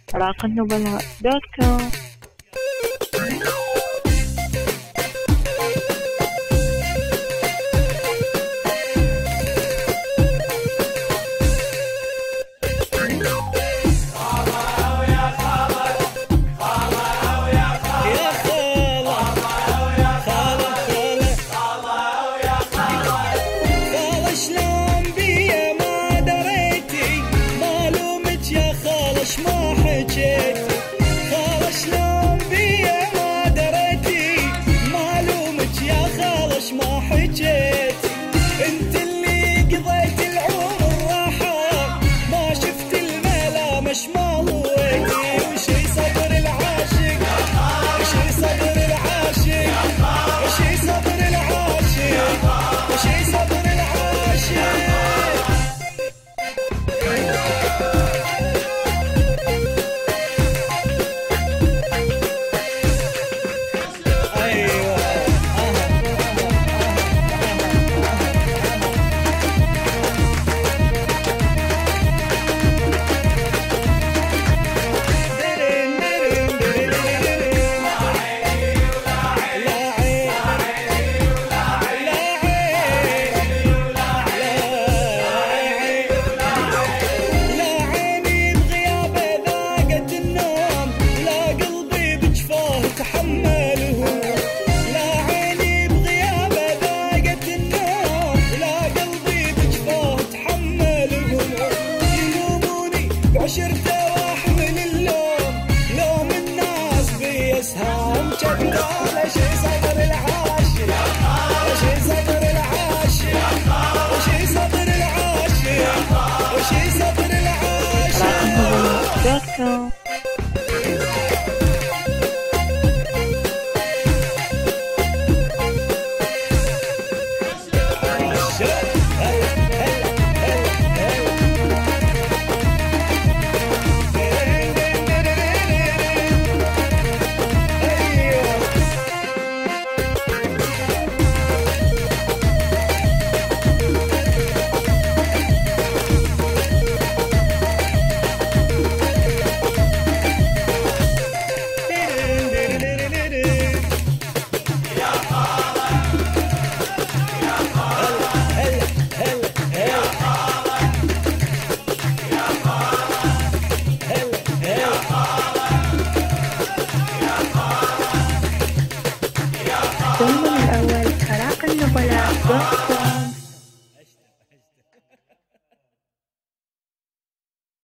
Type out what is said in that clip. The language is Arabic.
راقالنبلاء.com. ما حكيت خالة شلون بيا ما دريتي معلومك يا خالة ما حكيت انت اللي قضيت العمر راحة ما شفت الملامش ما ضويتي وشي صبر العاشق وشي صبر العاشق وشي صبر العاشق وشي صبر العاشق عشرته واحمل اللوم لوم الناس بيسهام جدال شي صبر العاشق وشي صبر العاشق وشي صبر العاشق وشي صبر العاشق.